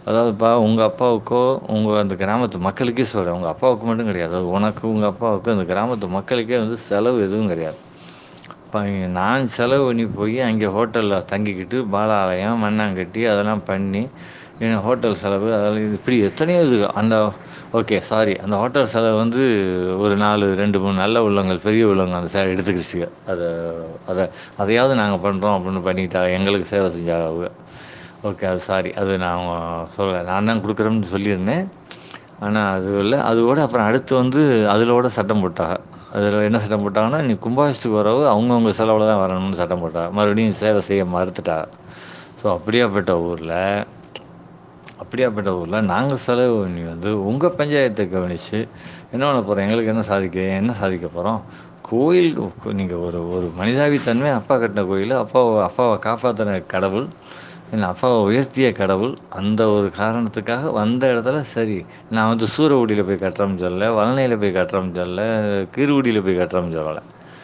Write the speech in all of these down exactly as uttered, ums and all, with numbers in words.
அதாவதுப்பா உங்க அப்பாவுக்கோ, உங்க அந்த கிராமத்து மக்களுக்கே சொல்றேன். உங்க அப்பாவுக்கு மட்டும் கிடையாது. அது உனக்கு, உங்க அப்பாவுக்கு அந்த கிராமத்து மக்களுக்கே வந்து செலவு எதுவும் கிடையாது. இப்ப நான் செலவு பண்ணி போய் அங்கே ஹோட்டல்ல தங்கிக்கிட்டு, பாலாலயம், மண்ணாங்கட்டி அதெல்லாம் பண்ணி, என் ஹோட்டல் செலவு அதெல்லாம் இது இப்படி எத்தனையோ இது அந்த ஓகே சாரி. அந்த ஹோட்டல் செலவு வந்து ஒரு நாலு ரெண்டு, மூணு நல்ல உள்ளங்கள், பெரிய உள்ளவங்க அந்த சேர எடுத்துக்கிடுச்சுங்க. அத அத அதையாவது நாங்க பண்றோம் அப்படின்னு பண்ணிக்கிட்டாங்க. எங்களுக்கு சேவை செஞ்சாங்க. ஓகே. அது சாரி. அது நான் சொல்லல. நான் தான் குடுக்குறேன்னு சொல்லியிருந்தேன். ஆனா அது இல்ல. அதோட அப்புறம் அடுத்து வந்து அதிலோட சட்டம் போட்டாக. அதில என்ன சட்டம் போட்டாங்கன்னா, நீ கும்பாபிஷேகத்துக்கு வரவு அவங்கவங்க செலவுல தான் வரணும்னு சட்டம் போட்டாங்க. மறுபடியும் சேவை செய்ய மறுத்துட்டாங்க. ஸோ அப்படியாப்பட்ட ஊர்ல அப்படியாப்பட்ட ஊர்ல நாங்க செலவு பண்ணி வந்து உங்க பஞ்சாயத்த கவனிச்சு என்ன பண்ண போறோம்? எங்களுக்கு என்ன சாதிக்க என்ன சாதிக்க போறோம்? கோயில் நீங்க ஒரு ஒரு மனிதாபித்தன்மை அப்பா கட்டின கோயிலு, அப்பாவ அப்பாவ காப்பாத்துன கடவுள், என்ன அப்பாவ உயர்த்திய கடவுள், அந்த ஒரு காரணத்துக்காக வந்த இடத்துல சரி, நான் வந்து சூரக்குடியில போய் கட்டுறோம்னு சொல்லல, வளனையில போய் கட்டுறோம்னு சொல்லல, கீறுகுடியில போய் கட்டுறோம்னு சொல்லல.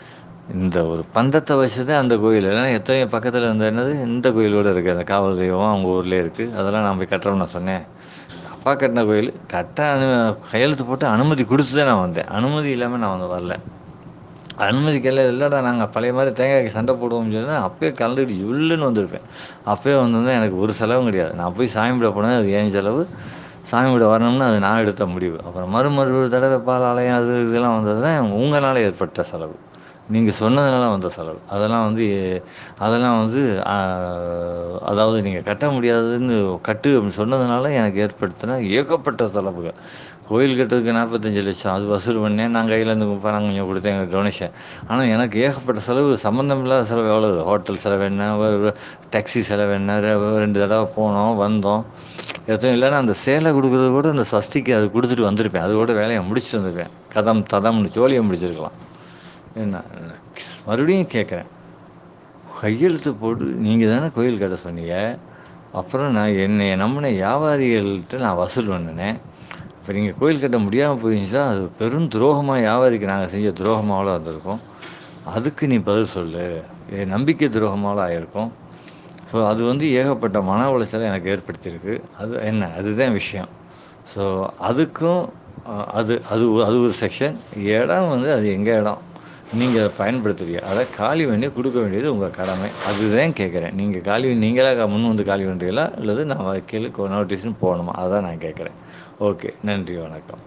இந்த ஒரு பந்தத்த வச்சு தான் அந்த கோயில். இல்லன்னா எத்தனையோ பக்கத்துல இந்த என்னது இந்த கோயில் கூட இருக்கு. அந்த காவல் தெய்வம் அவங்க ஊர்லயே இருக்கு. அதெல்லாம் நான் போய் கட்டுறோம்னு நான் சொன்னேன். அப்பா கட்டின கோயில். கட்ட அனு கையெழுத்து போட்டு அனுமதி குடுத்து தான் நான் வந்தேன். அனுமதி இல்லாம நான் வந்து வரல. அனுமதிக்கல இல்லடா நாங்க பழைய மாரி தேங்காய்க்கு சண்டை போடுவோம்னு சொன்னா, அப்பயே கலந்துக்கிட்டு ஜுல்லுன்னு வந்திருப்பேன். அப்பயே வந்திருந்தா எனக்கு ஒரு செலவும் கிடையாது. நான் போய் சாமி கும்பிட போனேன். அது என் செலவு. சாமி கும்பிட வரணும்னு அது நான் எடுத்த முடிவு. அப்புறம் மறு மறு ஒரு தடவை பாலாலயம் அது இதெல்லாம் வந்தது தான் உங்களால ஏற்பட்ட செலவு. நீங்க சொன்னதுனால வந்த செலவு. அதெல்லாம் வந்து அதெல்லாம் வந்து அ அதாவது நீங்க கட்ட முடியாதுன்னு கட்டு அப்படின்னு சொன்னதுனால எனக்கு ஏற்படுத்தின ஏகப்பட்ட செலவுகள். கோயில் கட்டுறதுக்கு நாற்பத்தி ஐந்து லட்சம் அது வசூல் பண்ணேன். நான் கையிலேருந்து பணம் கொஞ்சம் கொடுத்தேன் எங்களுக்கு டொனேஷன். ஆனா எனக்கு ஏகப்பட்ட செலவு சம்மந்தம் இல்லாத செலவு எவ்வளவு? ஹோட்டல் செலவு என்ன? ஒரு டாக்ஸி செலவு என்ன? ரெ ரெண்டு தடவ போனோம், வந்தோம். எதுவும் இல்லன்னா அந்த சேலை குடுக்குறது கூட அந்த சஷ்டிக்கு அது குடுத்துட்டு வந்திருப்பேன். அதோட வேலைய முடிச்சுட்டு வந்திருப்பேன். கதம் ததம்னு ஜோலிய முடிச்சிருக்கலாம். என்ன என்ன மறுபடியும் கேட்குறேன். கையெழுத்து போட்டு நீங்க தானே கோயில் கட்ட சொன்னீங்க. அப்புறம் நான் என்னைய நம்பின வியாபாரிகள்ட்ட நான் வசூல் பண்ணுனேன். இப்ப நீங்க கோயில் கட்ட முடியாம போயிருந்துச்சா, அது பெரும் துரோகமா வியாபாரிக்கு நாங்க செஞ்ச துரோகமாவுல வந்திருக்கும். அதுக்கு நீ பதில் சொல்லு. என் நம்பிக்கை துரோகமால ஆயிருக்கும். ஸோ அது வந்து ஏகப்பட்ட மன உளைச்சல எனக்கு ஏற்படுத்தியிருக்கு. அது என்ன அதுதான் விஷயம். ஸோ அதுக்கும் அ அது அது அது ஒரு செக்ஷன். இடம் வந்து அது எங்க இடம். நீங்க அத பயன்படுத்துறீங்க. அத காலி பண்ணி குடுக்க வேண்டியது உங்க கடமை. அதுதான் கேட்கிறேன். நீங்க காலி நீங்களா முன் வந்து காலி பண்றீங்களா? அல்லது நான் வக்கீலுக்கு நோட்டீஸ்ன்னு போடணுமா? அதான் நான் கேட்கிறேன். ஓகே. நன்றி, வணக்கம்.